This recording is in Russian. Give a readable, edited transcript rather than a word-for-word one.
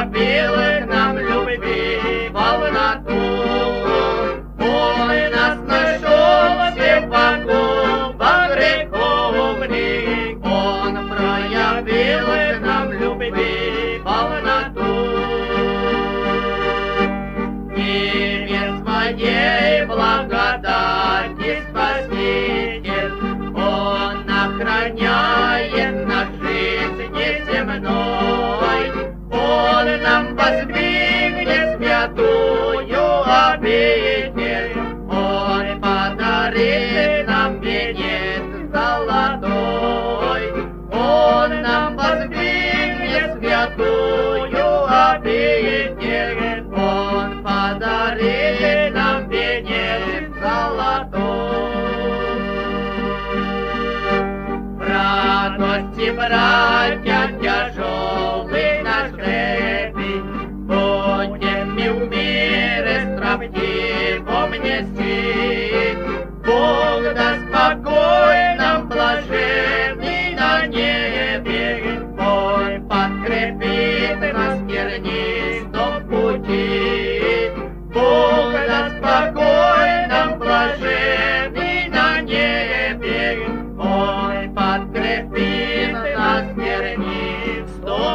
проявил к нам любви полноту. Он нас нашел всех богов во греховных, Он проявил к нам любви полноту. И без своей благодати Спаситель, Он охраняет нас жизни земной. Он нам воздвигнет святую обитель, Он подарит нам венец золотой. Он нам воздвигнет святую обитель, Он подарит нам венец золотой. Радости, братья, тяжелый наш гребень, буднями в мире строптивом нести. Бог даст покой нам блаженный на небе, Он подкрепит нас в тернистом пути. Бог даст покой нам блаженный на небе, Он подкрепит нас в тернистом